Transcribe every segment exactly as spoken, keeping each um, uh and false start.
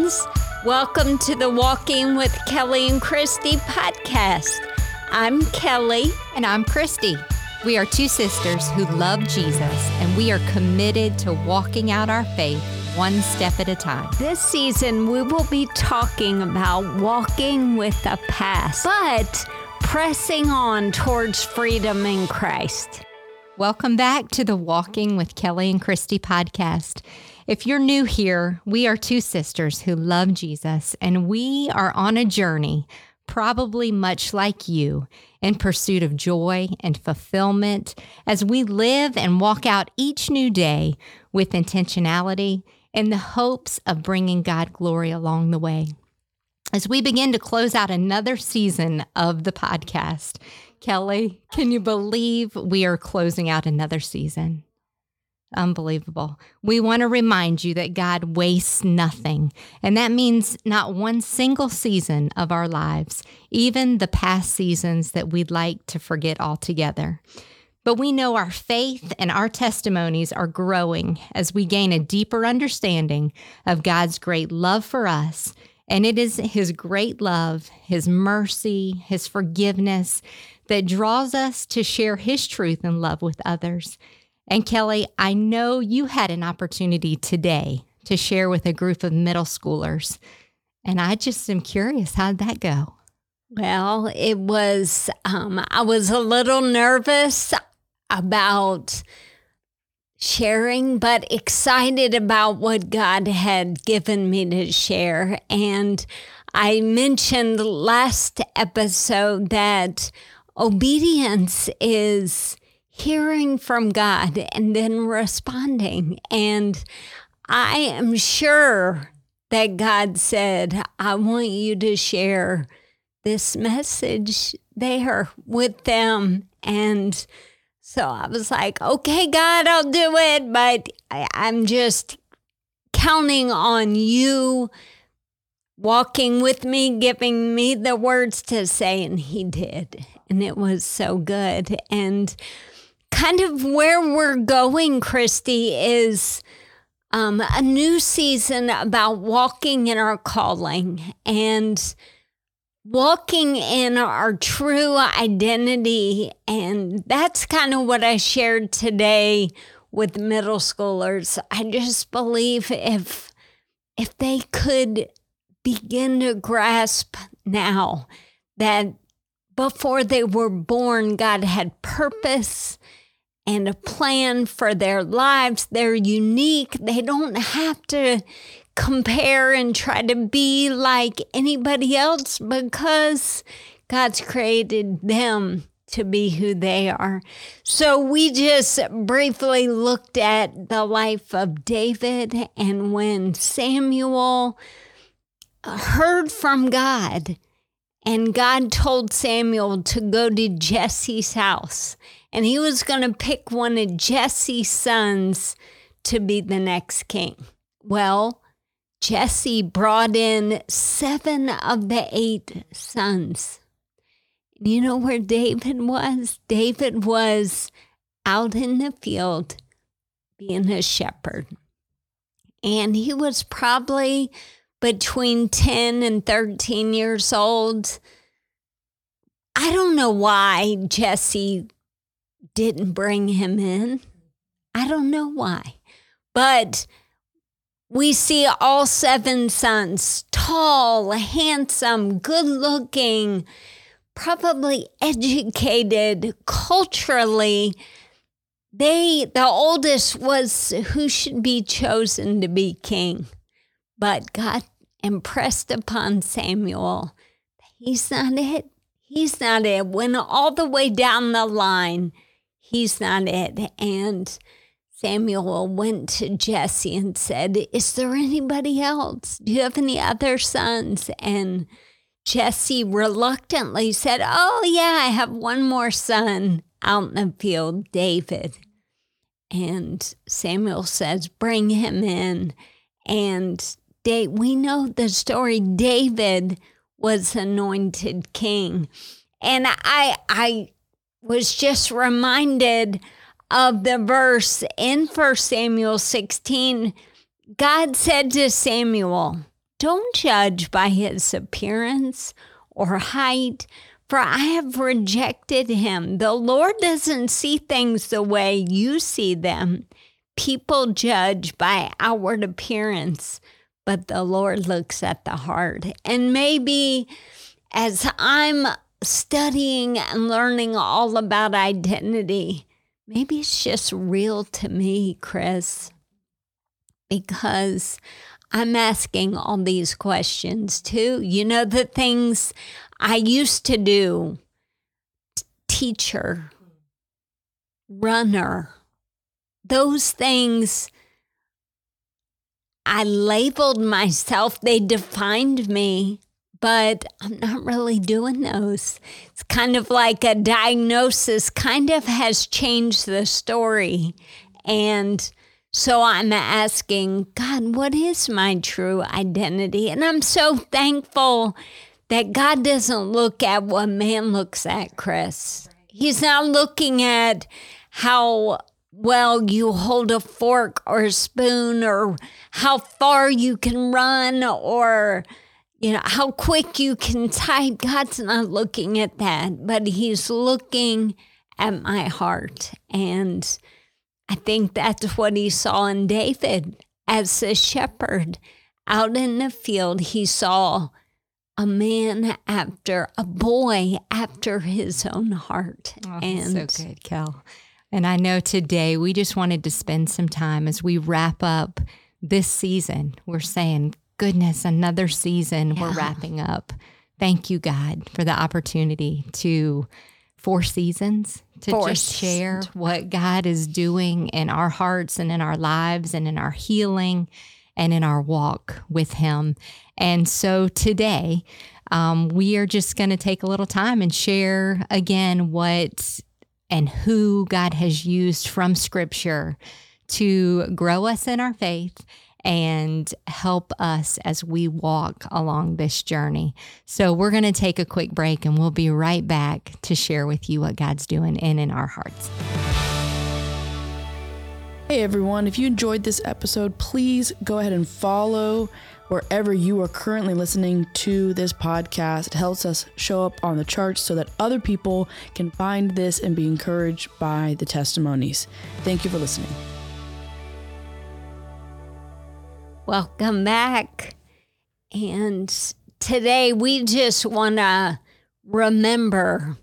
friends. Welcome to the Walking with Kelly and Christy podcast. I'm Kelly. And I'm Christy. We are two sisters who love Jesus, and we are committed to walking out our faith one step at a time. This season, we will be talking about walking with the past, but pressing on towards freedom in Christ. Welcome back to the Walking with Kelly and Christy podcast. If you're new here, we are two sisters who love Jesus, and we are on a journey, probably much like you, in pursuit of joy and fulfillment as we live and walk out each new day with intentionality in the hopes of bringing God glory along the way. As we begin to close out another season of the podcast, Kelly, can you believe we are closing out another season? Unbelievable. We want to remind you that God wastes nothing, and that means not one single season of our lives, even the past seasons that we'd like to forget altogether. But we know our faith and our testimonies are growing as we gain a deeper understanding of God's great love for us, and it is His great love, His mercy, His forgiveness that draws us to share His truth and love with others. And Kelly, I know you had an opportunity today to share with a group of middle schoolers, and I just am curious, how'd that go? Well, it was, um, I was a little nervous about sharing, but excited about what God had given me to share. And I mentioned last episode that obedience is hearing from God and then responding. And I am sure that God said, I want you to share this message there with them. And so I was like, okay, God, I'll do it. But I, I'm just counting on you walking with me, giving me the words to say. And He did. And it was so good. And kind of where we're going, Christy, is um, a new season about walking in our calling and walking in our true identity. And that's kind of what I shared today with middle schoolers. I just believe if if they could begin to grasp now that before they were born, God had purpose and a plan for their lives. They're unique. They don't have to compare and try to be like anybody else because God's created them to be who they are. So we just briefly looked at the life of David, and when Samuel heard from God, and God told Samuel to go to Jesse's house, and he was going to pick one of Jesse's sons to be the next king. Well, Jesse brought in seven of the eight sons. You know where David was? David was out in the field being a shepherd. And he was probably between ten and thirteen years old. I don't know why Jesse didn't bring him in. I don't know why. But we see all seven sons, tall, handsome, good-looking, probably educated culturally. They, the oldest was who should be chosen to be king. But God impressed upon Samuel, he's not it. He's not it. Went all the way down the line. He's not it. And Samuel went to Jesse and said, is there anybody else? Do you have any other sons? And Jesse reluctantly said, oh, yeah, I have one more son out in the field, David. And Samuel says, bring him in. And they, we know the story. David was anointed king. And I, I was just reminded of the verse in First Samuel sixteen. God said to Samuel, Don't judge by his appearance or height, for I have rejected him. The Lord doesn't see things the way you see them. People judge by outward appearance, but the Lord looks at the heart. And maybe as I'm studying and learning all about identity, maybe it's just real to me, Chris, because I'm asking all these questions too. You know, the things I used to do, teacher, runner, those things, I labeled myself, they defined me, but I'm not really doing those. It's kind of like a diagnosis kind of has changed the story. And so I'm asking, God, what is my true identity? And I'm so thankful that God doesn't look at what man looks at, Chris. He's not looking at how well you hold a fork or a spoon or how far you can run or, you know, how quick you can type. God's not looking at that, but he's looking at my heart. And I think that's what he saw in David as a shepherd out in the field. He saw a man after, a boy after his own heart. Oh, and so good, Kel. And I know today we just wanted to spend some time as we wrap up this season. We're saying, goodness, another season yeah. we're wrapping up. Thank you, God, for the opportunity to, four seasons, to Four just share what God is doing in our hearts and in our lives and in our healing and in our walk with him. And so today, um, we are just going to take a little time and share again what and who God has used from Scripture to grow us in our faith and help us as we walk along this journey. So we're going to take a quick break and we'll be right back to share with you what God's doing in in our hearts. Hey everyone, if you enjoyed this episode, please go ahead and follow wherever you are currently listening to this podcast. It helps us show up on the charts so that other people can find this and be encouraged by the testimonies. Thank you for listening. Welcome back. And today we just want to remember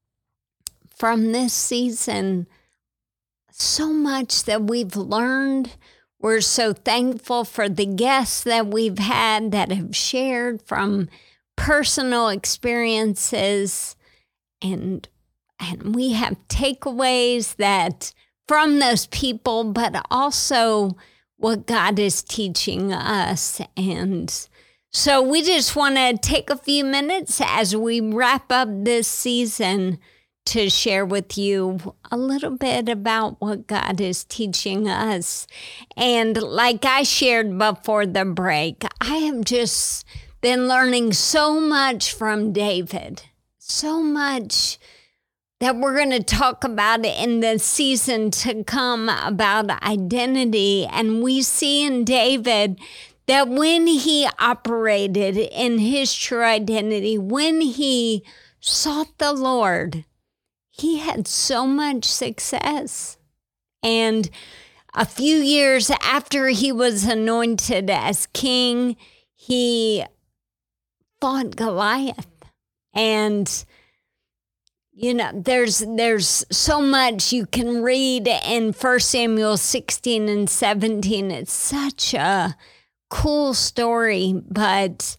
from this season so much that we've learned. We're so thankful for the guests that we've had that have shared from personal experiences. And, and we have takeaways that from those people, but also what God is teaching us. And so we just want to take a few minutes as we wrap up this season to share with you a little bit about what God is teaching us. And like I shared before the break, I have just been learning so much from David, so much that we're going to talk about in the season to come about identity. And we see in David that when he operated in his true identity, when he sought the Lord, he had so much success. And a few years after he was anointed as king, he fought Goliath. And, you know, there's there's so much you can read in First Samuel sixteen and seventeen. It's such a cool story, but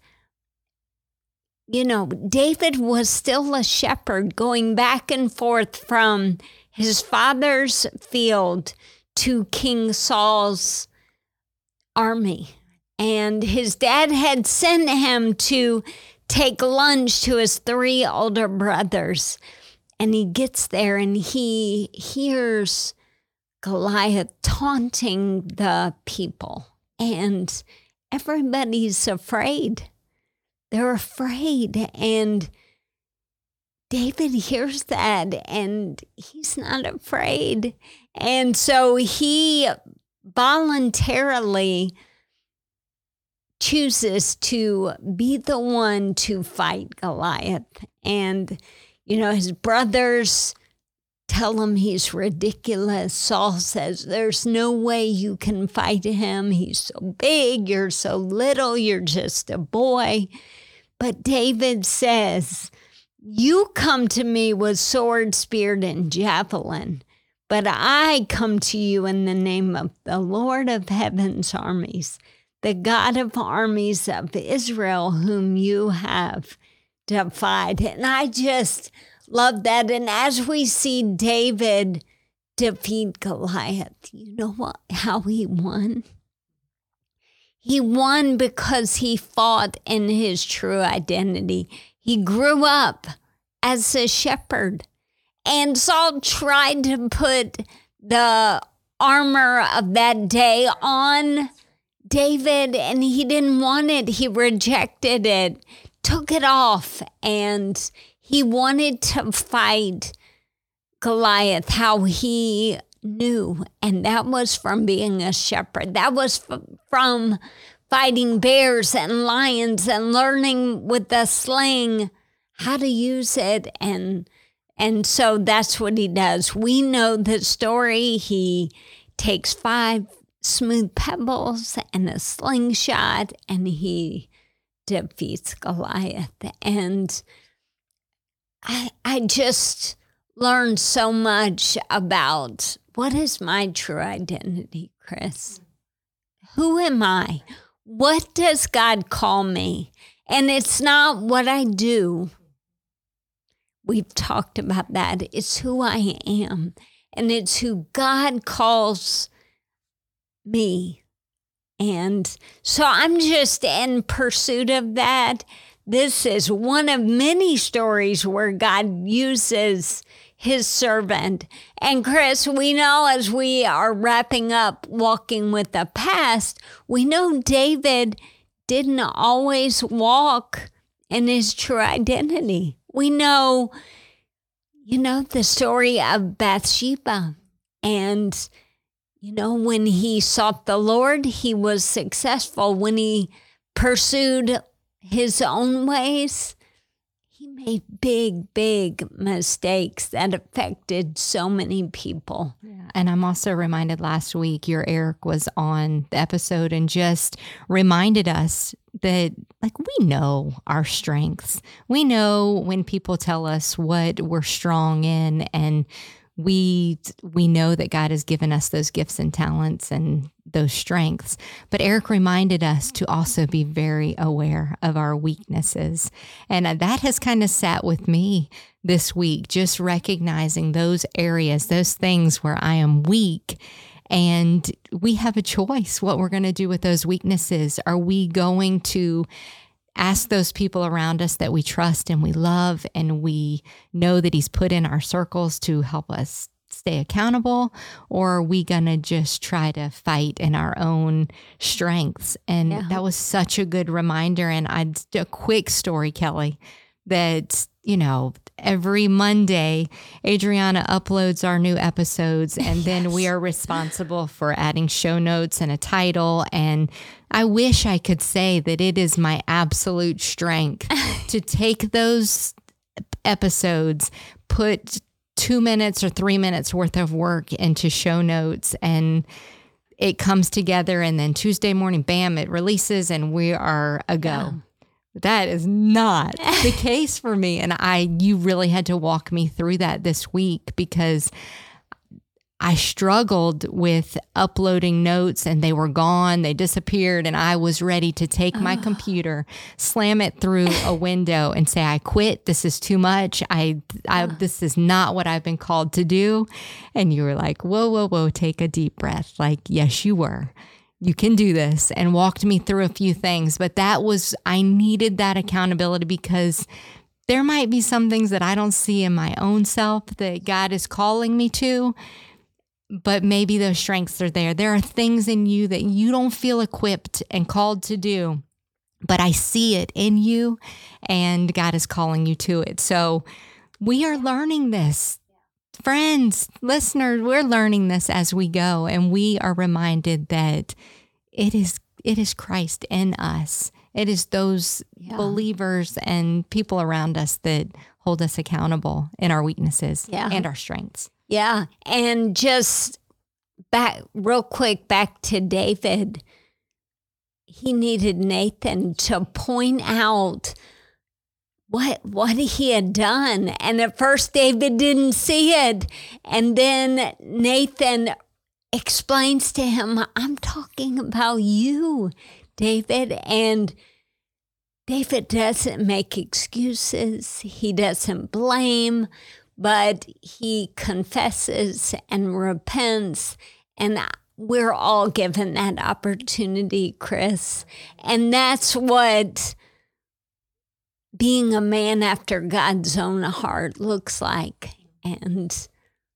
you know, David was still a shepherd going back and forth from his father's field to King Saul's army. And his dad had sent him to take lunch to his three older brothers. And he gets there and he hears Goliath taunting the people. And everybody's afraid. They're afraid, and David hears that, and he's not afraid. And so he voluntarily chooses to be the one to fight Goliath. And, you know, his brothers tell him he's ridiculous. Saul says, there's no way you can fight him. He's so big. You're so little. You're just a boy. But David says, you come to me with sword, spear, and javelin, but I come to you in the name of the Lord of heaven's armies, the God of armies of Israel, whom you have defied. And I just love that. And as we see David defeat Goliath, you know what? How he won? He won because he fought in his true identity. He grew up as a shepherd. And Saul tried to put the armor of that day on David, and he didn't want it. He rejected it, took it off, and he wanted to fight Goliath how he knew. And that was from being a shepherd. That was f- from fighting bears and lions and learning with the sling how to use it. And and so that's what he does. We know the story. He takes five smooth pebbles and a slingshot, and he defeats Goliath. And I, I just learned so much about what is my true identity, Chris? Who am I? What does God call me? And it's not what I do. We've talked about that. It's who I am. And it's who God calls me. And so I'm just in pursuit of that. This is one of many stories where God uses his servant. And Chris, we know as we are wrapping up Walking with the Past, we know David didn't always walk in his true identity. We know, you know, the story of Bathsheba. And, you know, when he sought the Lord, he was successful. When he pursued his own ways, he made big, big mistakes that affected so many people. Yeah. And I'm also reminded last week, your Eric was on the episode and just reminded us that, like, we know our strengths. We know when people tell us what we're strong in, and we we know that God has given us those gifts and talents and those strengths. But Eric reminded us to also be very aware of our weaknesses. And that has kind of sat with me this week, just recognizing those areas, those things where I am weak. And we have a choice what we're going to do with those weaknesses. Are we going to ask those people around us that we trust and we love and we know that he's put in our circles to help us stay accountable? Or are we going to just try to fight in our own strengths? And yeah. That was such a good reminder. And I a quick story, Kelly, that, you know, every Monday, Adriana uploads our new episodes, and yes. Then we are responsible for adding show notes and a title. And I wish I could say that it is my absolute strength to take those episodes, put two minutes or three minutes worth of work into show notes, and it comes together. And then Tuesday morning, bam, it releases and we are a go. Yeah. That is not the case for me. And I, you really had to walk me through that this week, because I struggled with uploading notes and they were gone. They disappeared. And I was ready to take my oh. computer, slam it through a window and say, I quit. This is too much. I, I, this is not what I've been called to do. And you were like, whoa, whoa, whoa, take a deep breath. Like, yes, you were. You can do this, and walked me through a few things. But that was, I needed that accountability, because there might be some things that I don't see in my own self that God is calling me to, but maybe those strengths are there. There are things in you that you don't feel equipped and called to do, but I see it in you, and God is calling you to it. So we are learning this. Friends, listeners, we're learning this as we go, and we are reminded that it is it is Christ in us. It is those yeah. believers and people around us that hold us accountable in our weaknesses yeah. and our strengths. Yeah. And just back real quick, back to David. He needed Nathan to point out what what he had done. And at first David didn't see it. And then Nathan explains to him, I'm talking about you, David. And David doesn't make excuses. He doesn't blame, but he confesses and repents. And we're all given that opportunity, Chris. And that's what being a man after God's own heart looks like. And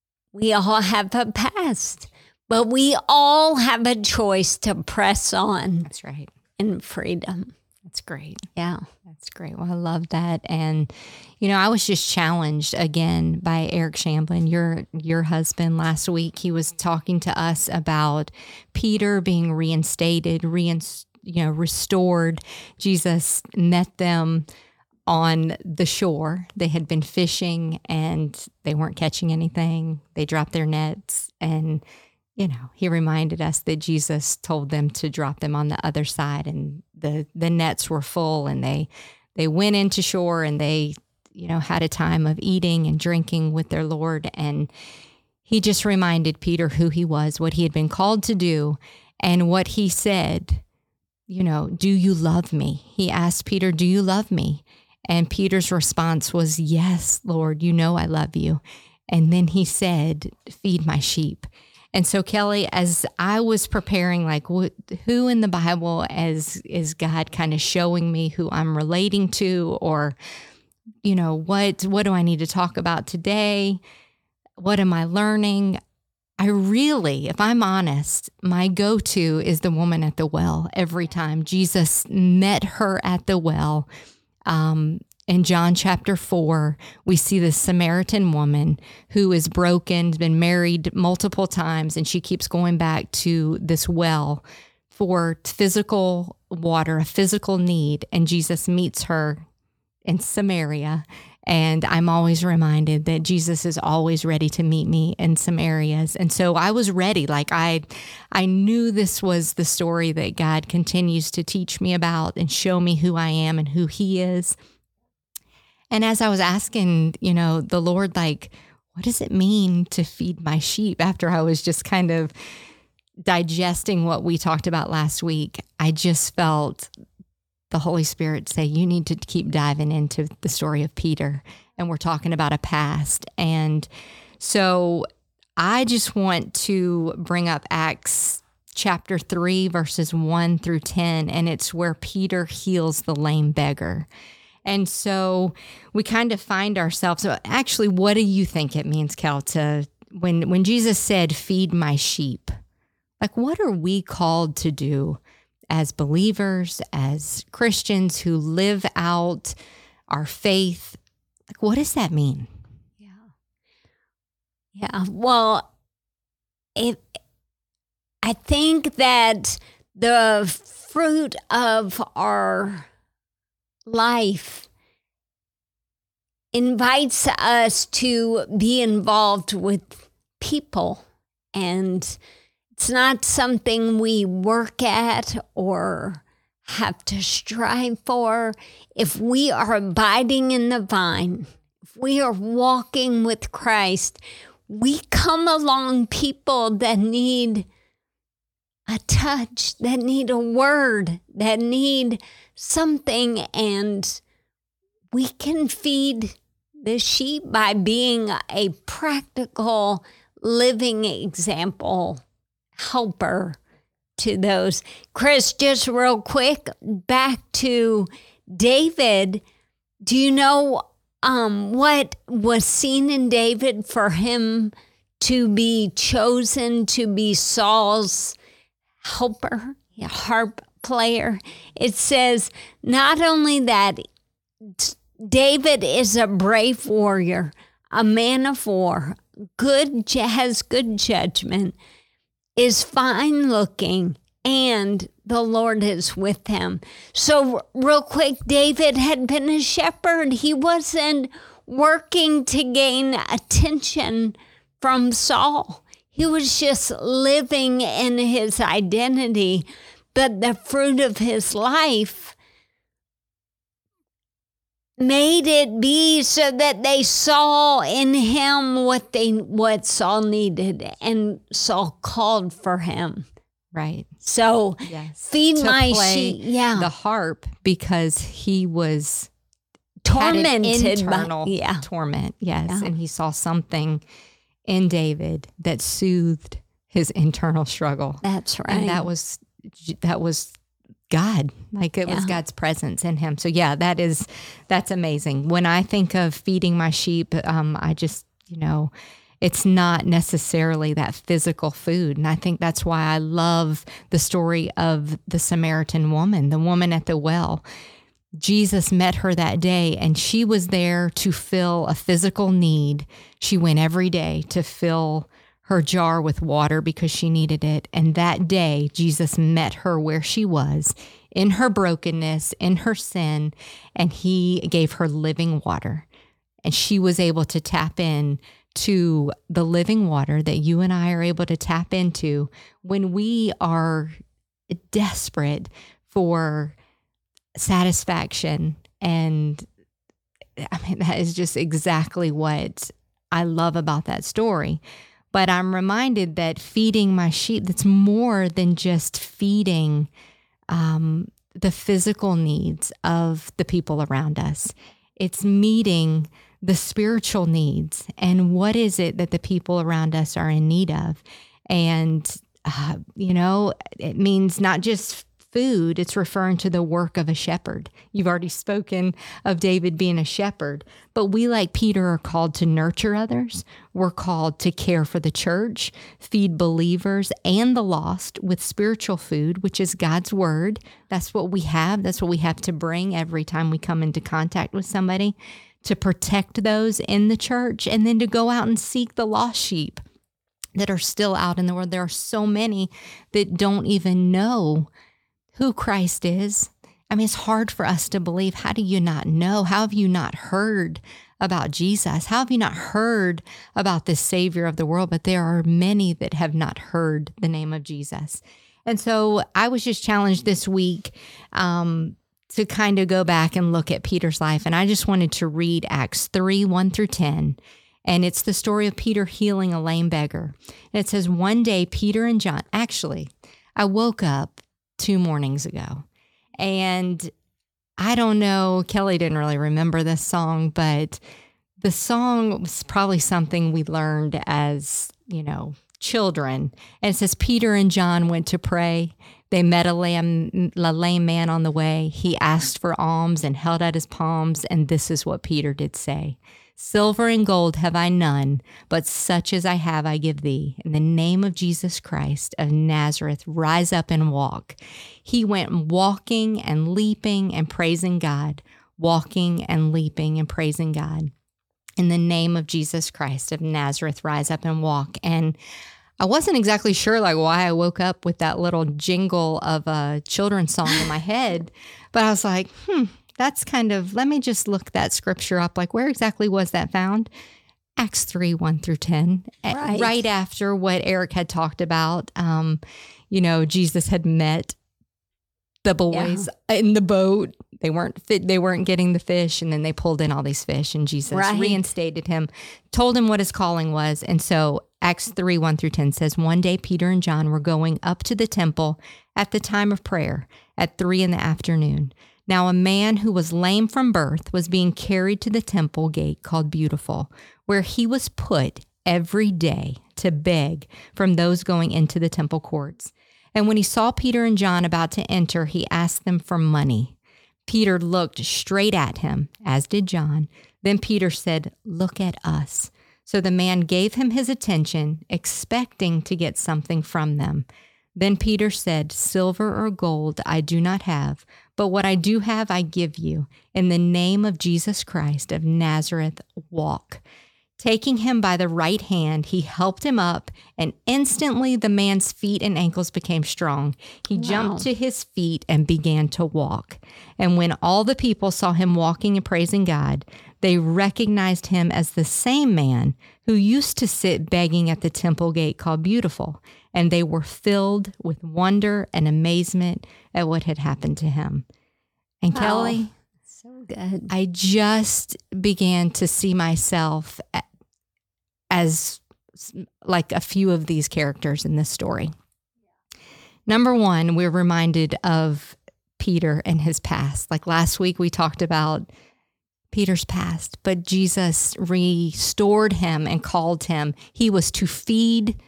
we all have a past, but we all have a choice to press on. That's right. In freedom. That's great. Yeah. That's great. Well, I love that. And, you know, I was just challenged again by Eric Shamblin, your your husband, last week. He was talking to us about Peter being reinstated, reinst- you know, restored. Jesus met them on the shore. They had been fishing and they weren't catching anything. They dropped their nets, and you know, he reminded us that Jesus told them to drop them on the other side, and the, the nets were full, and they they went into shore, and they, you know, had a time of eating and drinking with their Lord. And he just reminded Peter who he was, what he had been called to do, and what he said, you know, do you love me? He asked Peter, do you love me? And Peter's response was, yes, Lord, you know I love you. And then he said, feed my sheep. And so, Kelly, as I was preparing, like, wh- who in the Bible as is God kind of showing me who I'm relating to, or, you know, what what do I need to talk about today? What am I learning? I really, if I'm honest, my go-to is the woman at the well every time. Jesus met her at the well. Um, In John chapter four, we see this Samaritan woman who is broken, been married multiple times, and she keeps going back to this well for physical water, a physical need. And Jesus meets her in Samaria. And I'm always reminded that Jesus is always ready to meet me in some areas. And so I was ready. Like I, I knew this was the story that God continues to teach me about and show me who I am and who He is. And as I was asking, you know, the Lord, like, what does it mean to feed my sheep? After I was just kind of digesting what we talked about last week, I just felt the Holy Spirit say, you need to keep diving into the story of Peter. And we're talking about a past. And so I just want to bring up Acts chapter three, verses one through ten. And it's where Peter heals the lame beggar. And so we kind of find ourselves, so actually, what do you think it means, Kel, to when when Jesus said, feed my sheep? Like, what are we called to do as believers, as Christians who live out our faith? Like, what does that mean? Yeah. Yeah. Well, it, I think that the fruit of our life invites us to be involved with people, and it's not something we work at or have to strive for. If we are abiding in the vine, if we are walking with Christ, we come along people that need a touch, that need a word, that need something, and we can feed the sheep by being a practical, living example, helper to those. Chris, just real quick, back to David. Do you know um, what was seen in David for him to be chosen to be Saul's helper, harp player? It says not only that David is a brave warrior, a man of war, good has good judgment, is fine looking, and the Lord is with him. So real quick, David had been a shepherd. He wasn't working to gain attention from Saul. He was just living in his identity, but the fruit of his life made it be so that they saw in him what they what Saul needed, and Saul called for him. Right. So yes. feed to my play sheep. Yeah. the harp because he was Tormented had an internal by, yeah. torment. Yes. Yeah. And he saw something in David that soothed his internal struggle. That's right. And that was that was God. Like it yeah. was God's presence in him. So yeah, that is that's amazing. When I think of feeding my sheep, um, I just, you know, it's not necessarily that physical food. And I think that's why I love the story of the Samaritan woman, the woman at the well. Jesus met her that day, and she was there to fill a physical need. She went every day to fill her jar with water because she needed it. And that day, Jesus met her where she was, in her brokenness, in her sin, and he gave her living water. And she was able to tap in to the living water that you and I are able to tap into when we are desperate for satisfaction. And I mean, that is just exactly what I love about that story. But I'm reminded that feeding my sheep, that's more than just feeding um, the physical needs of the people around us. It's meeting the spiritual needs. And what is it that the people around us are in need of? And, uh, you know, it means not just food, it's referring to the work of a shepherd. You've already spoken of David being a shepherd, but we, like Peter, are called to nurture others. We're called to care for the church, feed believers and the lost with spiritual food, which is God's word. That's what we have. That's what we have to bring every time we come into contact with somebody, to protect those in the church, and then to go out and seek the lost sheep that are still out in the world. There are so many that don't even know who Christ is. I mean, it's hard for us to believe. How do you not know? How have you not heard about Jesus? How have you not heard about the Savior of the world? But there are many that have not heard the name of Jesus. And so I was just challenged this week um, to kind of go back and look at Peter's life. And I just wanted to read Acts three, one through ten. And it's the story of Peter healing a lame beggar. And it says, one day, Peter and John, actually, I woke up two mornings ago. And I don't know, Kelly didn't really remember this song, but the song was probably something we learned as, you know, children. And it says, Peter and John went to pray. They met a lame, a lame man on the way. He asked for alms and held out his palms. And this is what Peter did say. Silver and gold have I none, but such as I have I give thee. In the name of Jesus Christ of Nazareth, rise up and walk. He went walking and leaping and praising God, walking and leaping and praising God. In the name of Jesus Christ of Nazareth, rise up and walk. And I wasn't exactly sure like why I woke up with that little jingle of a children's song in my head, but I was like, hmm. That's kind of, let me just look that scripture up. Like, where exactly was that found? Acts three, one through ten. Right, right after what Eric had talked about. Um, you know, Jesus had met the boys yeah. in the boat. They weren't fit, they weren't getting the fish, and then they pulled in all these fish, and Jesus right. reinstated him, told him what his calling was. And so Acts three, one through ten says, one day Peter and John were going up to the temple at the time of prayer at three in the afternoon. Now a man who was lame from birth was being carried to the temple gate called Beautiful, where he was put every day to beg from those going into the temple courts. And when he saw Peter and John about to enter, he asked them for money. Peter looked straight at him, as did John. Then Peter said, look at us. So the man gave him his attention, expecting to get something from them. Then Peter said, silver or gold I do not have, but what I do have I give you. In the name of Jesus Christ of Nazareth, walk. Taking him by the right hand, he helped him up, and instantly the man's feet and ankles became strong. He Wow. jumped to his feet and began to walk. And when all the people saw him walking and praising God, they recognized him as the same man who used to sit begging at the temple gate called Beautiful. And they were filled with wonder and amazement at what had happened to him. And Wow. Kelly, So good. I just began to see myself as like a few of these characters in this story. Number one, we're reminded of Peter and his past. Like last week, we talked about Peter's past, but Jesus restored him and called him. He was to feed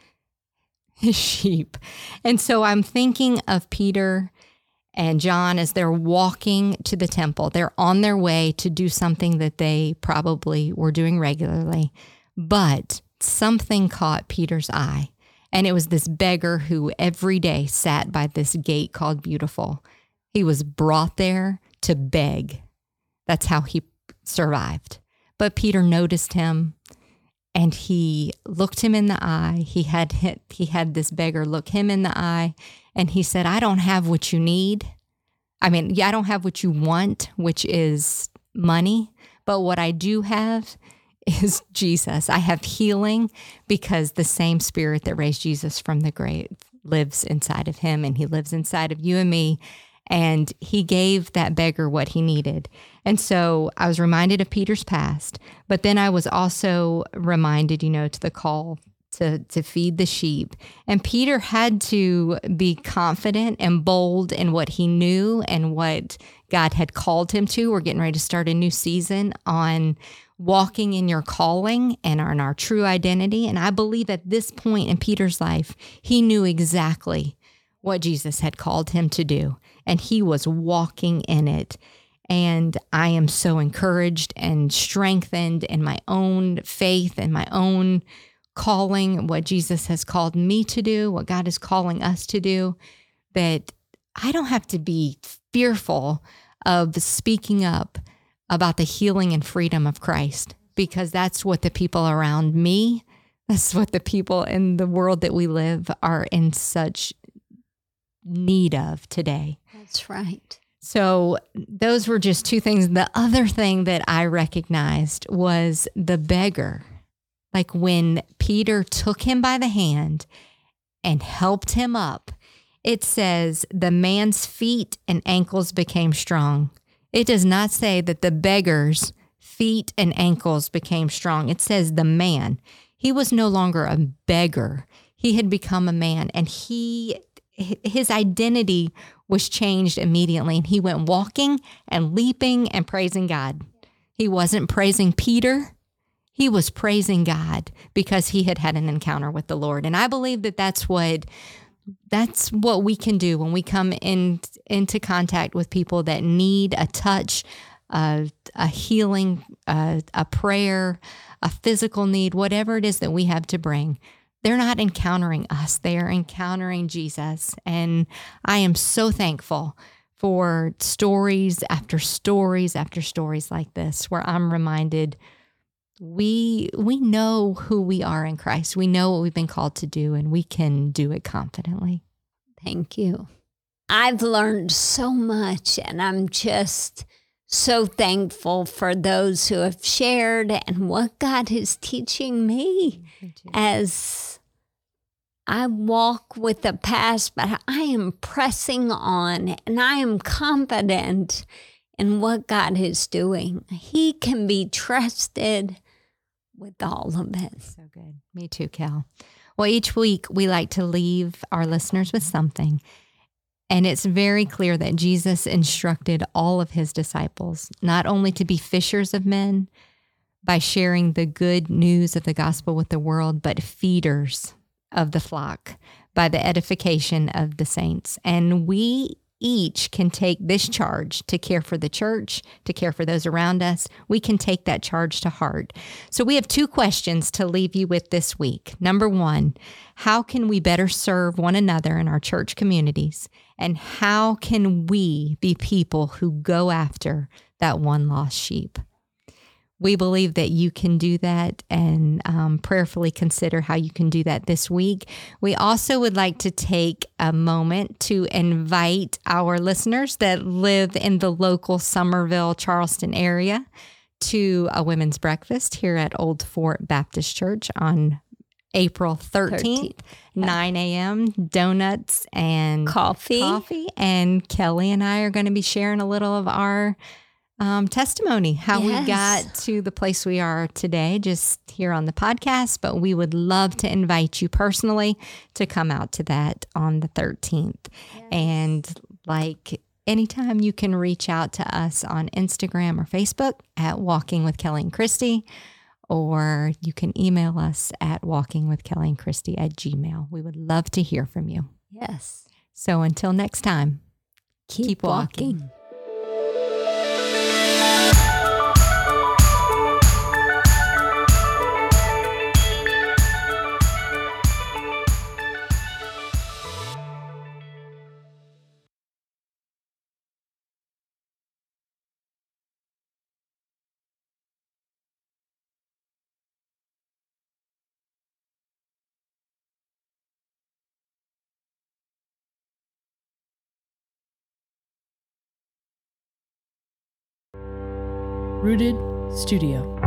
his sheep. And so I'm thinking of Peter and John as they're walking to the temple. They're on their way to do something that they probably were doing regularly. But something caught Peter's eye, and it was this beggar who every day sat by this gate called Beautiful. He was brought there to beg. That's how he survived. But Peter noticed him, and he looked him in the eye. He had hit, he had this beggar look him in the eye, and he said, "I don't have what you need. I mean, yeah, I don't have what you want, which is money, but what I do have is Jesus. I have healing because the same Spirit that raised Jesus from the grave lives inside of him, and he lives inside of you and me." And he gave that beggar what he needed. And so I was reminded of Peter's past, but then I was also reminded, you know, to the call to, to feed the sheep. And Peter had to be confident and bold in what he knew and what God had called him to. We're getting ready to start a new season on walking in your calling and in our true identity. And I believe at this point in Peter's life, he knew exactly what Jesus had called him to do, and he was walking in it. And I am so encouraged and strengthened in my own faith and my own calling, what Jesus has called me to do, what God is calling us to do, that I don't have to be fearful of speaking up about the healing and freedom of Christ, because that's what the people around me, that's what the people in the world that we live are in such need of today. That's right. So those were just two things. The other thing that I recognized was the beggar. Like when Peter took him by the hand and helped him up, it says the man's feet and ankles became strong. It does not say that the beggar's feet and ankles became strong. It says the man. He was no longer a beggar. He had become a man, and he his identity was changed immediately, and he went walking and leaping and praising God. He wasn't praising Peter. He was praising God because he had had an encounter with the Lord. And I believe that that's what that's what we can do when we come in into contact with people that need a touch, uh, a healing, uh, a prayer, a physical need, whatever it is that we have to bring. They're not encountering us. They are encountering Jesus. And I am so thankful for stories after stories after stories like this, where I'm reminded we we know who we are in Christ. We know what we've been called to do, and we can do it confidently. Thank you. I've learned so much, and I'm just so thankful for those who have shared and what God is teaching me as I walk with the past, but I am pressing on, and I am confident in what God is doing. He can be trusted with all of it. So good. Me too, Cal. Well, each week we like to leave our listeners with something. And it's very clear that Jesus instructed all of his disciples not only to be fishers of men by sharing the good news of the gospel with the world, but feeders of the flock by the edification of the saints. And we each can take this charge to care for the church, to care for those around us. We can take that charge to heart. So we have two questions to leave you with this week. Number one, how can we better serve one another in our church communities? And how can we be people who go after that one lost sheep? we believe that you can do that, and um, prayerfully consider how you can do that this week. We also would like to take a moment to invite our listeners that live in the local Somerville, Charleston area to a women's breakfast here at Old Fort Baptist Church on April thirteenth, thirteenth. nine a.m. Donuts and coffee. Coffee. And Kelly and I are going to be sharing a little of our Um, testimony, how yes. we got to the place we are today, just here on the podcast. But we would love to invite you personally to come out to that on the thirteenth. Yes. And like anytime, you can reach out to us on Instagram or Facebook at Walking with Kelly and Christy, or you can email us at Walking with Kelly and Christy at Gmail. We would love to hear from you. Yes. So until next time, keep, keep walking. walking. Rooted Studio.